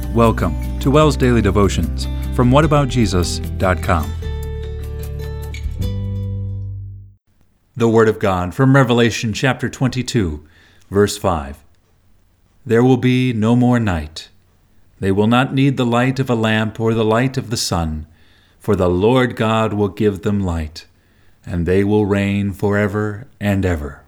Welcome to WELS Daily Devotions from whataboutjesus.com. The Word of God from Revelation chapter 22, verse 5. There will be no more night. They will not need the light of a lamp or the light of the sun, for the Lord God will give them light, and they will reign forever and ever.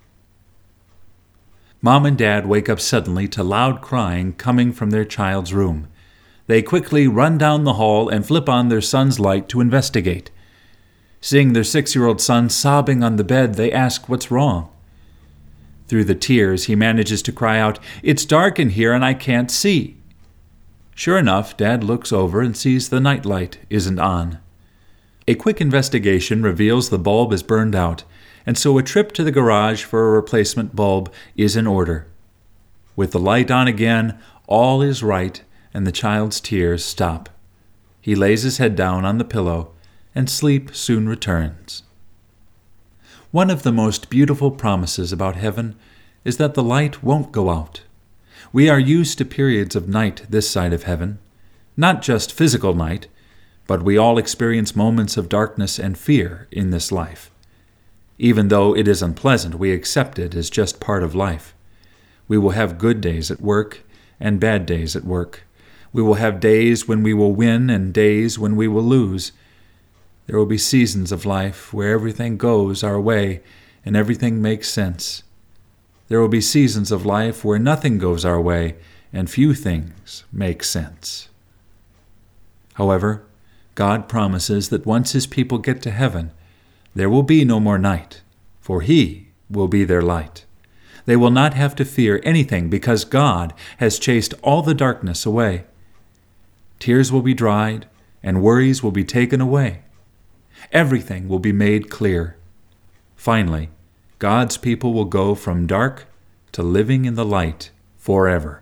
Mom and Dad wake up suddenly to loud crying coming from their child's room. They quickly run down the hall and flip on their son's light to investigate. Seeing their 6-year-old son sobbing on the bed, they ask what's wrong. Through the tears, he manages to cry out, "It's dark in here and I can't see." Sure enough, Dad looks over and sees the nightlight isn't on. A quick investigation reveals the bulb is burned out, and so a trip to the garage for a replacement bulb is in order. With the light on again, all is right, and the child's tears stop. He lays his head down on the pillow, and sleep soon returns. One of the most beautiful promises about heaven is that the light won't go out. We are used to periods of night this side of heaven, not just physical night, but we all experience moments of darkness and fear in this life. Even though it is unpleasant, we accept it as just part of life. We will have good days at work and bad days at work. We will have days when we will win and days when we will lose. There will be seasons of life where everything goes our way and everything makes sense. There will be seasons of life where nothing goes our way and few things make sense. However, God promises that once His people get to heaven, there will be no more night, for He will be their light. They will not have to fear anything because God has chased all the darkness away. Tears will be dried and worries will be taken away. Everything will be made clear. Finally, God's people will go from dark to living in the light forever.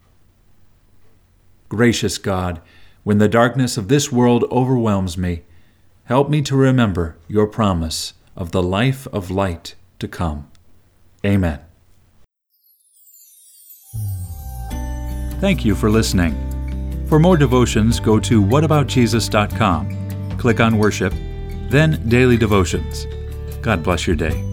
Gracious God, when the darkness of this world overwhelms me, help me to remember your promise of the life of light to come. Amen. Thank you for listening. For more devotions, go to whataboutjesus.com. Click on Worship, then Daily Devotions. God bless your day.